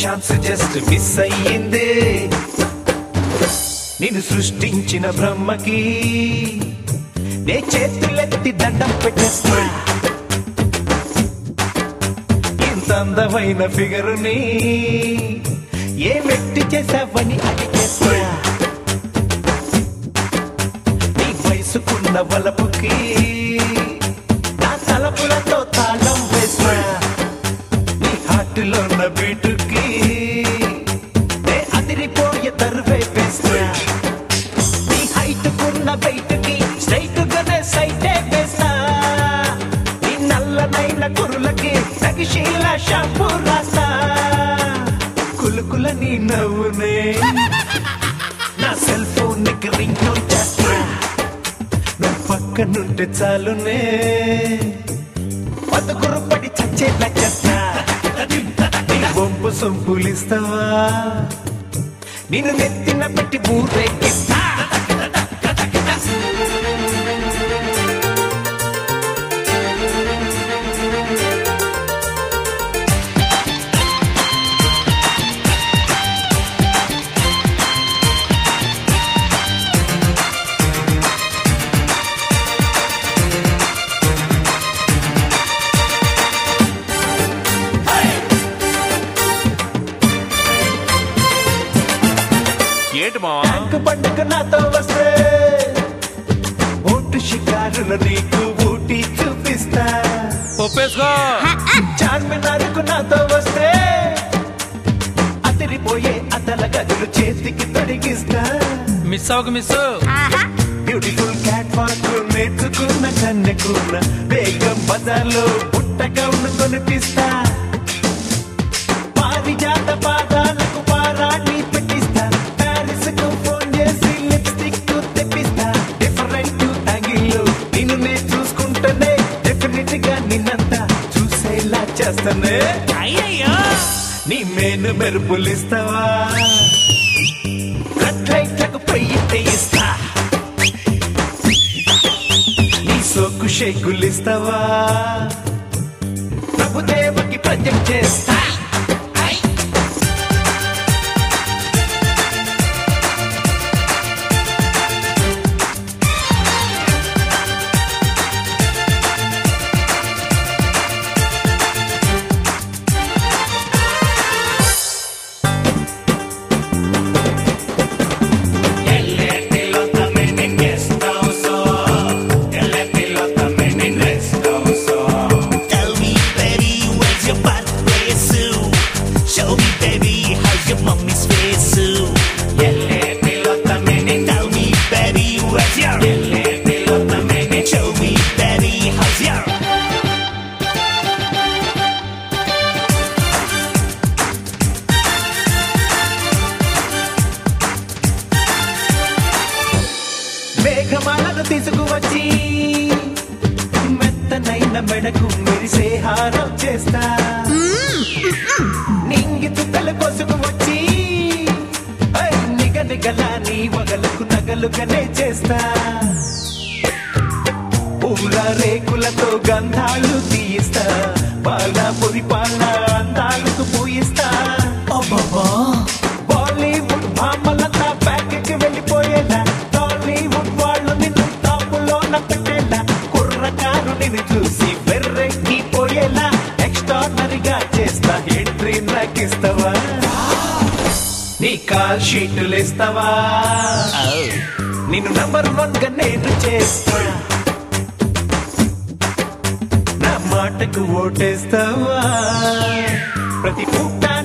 Chance just miss అయ్యిందే నిన్ను సృష్టించిన బ్రహ్మకి నే చేతులెత్తి దండం పెట్టేస్తా ఇంత అందమైన ఫిగరుని ఏ వ్యక్తి చేసావని అడిగేస్తా నీ వయసుకున్న వలపుకి నా తలపులతో తాళం వేస్తా నీ హార్ట్లో ఉన్న బీటుకి నే అదిరిపోయే తరువే వేస్తా నీ హైట్ కున్న బయటకి స్ట్రైట్ గానే సైటే వేస్తా నీ నల్లనైన కురులకి తగిశీల షాంపూ రాస్తా కులుకుల నీ నవ్వునే నా సెల్ ఫోన్ కి రింగ్ టోన్ చేస్తా నువ్వు పక్కనుంటే చాలునే బతుకురు పడి చచ్చేలా చేస్తా నీ బొంపు సొంపులిస్తావా నిన్ను నెత్తిన పెట్టి ఊరేగిస్తా ఏంటి మావా ట్యాంక్ పండుగ నాతో వస్తే ఓటు షికారులు నీకు ఊటి చూపిస్తా ఒప్పేసుకో చార్మినార్కు నాతో వస్తే అదిరిపోయే అతల గదులు చేతికి తొడిగిస్తా మిస్ అవ్వక మిస్ బ్యూటిఫుల్ క్యాట్ వాక్ నేర్చుకున్న కన్నెకున్న బేగం బజార్లో పుట్టకౌను కొనిపిస్తా పారిజాత పాదాలకు పారాణి పెట్టిస్తా ప్యారిస్ కు ఫోన్ చేసి లిప్స్టిక్ తెప్పిస్తా డిఫరెంట్ యాంగిల్లో నిన్ను నే చూసుకుంటేనే డెఫినెట్ గా నిన్నంతా చూసేలా చేస్తానే అయ్యయ్యో నీ మేను మెరుపులిస్తావా రెడ్ లైట్లకు పొయ్యితే ఇస్తా నీ సోకు షేకులిస్తావా ప్రభుదేవకి ప్రజెంట్ చేస్తా Tell me, baby, where's your butt face? Show me, baby, how's your mommy's face? Tell me, baby, where's your? Show me, baby, how's your? మేఘమాలను తీసుకువచ్చి మెత్తనైన మెడకు మెరిసే హారం చేస్తా నింగి తుక్కలు కొసుకు వచ్చి నిగనిగలా నీ వగలకు నగలుగానే చేస్తా పూల రేకులతో గంధాలు తీయిస్తా పాల పొరి పాల అందాలకు పూయిస్తా బాలీవుడ్ భామలంతా బ్యాక్కి వెళ్ళిపోయేలా టాలీవుడ్ వాళ్ళు నిన్ను టాపులోన పెట్టేలా కుర్రకారు నిన్ను చూసి వెర్రెక్కిపోయేలా ఎక్స్ట్రానరీగా చేస్తా ఎంట్రీ నాకిస్తావా నీ కాల్ షీట్లు ఇస్తావా నిన్ను నంబర్ 1 గా నేను చేస్తా నా మాటకు ఓటేస్తావా ప్రతి పూట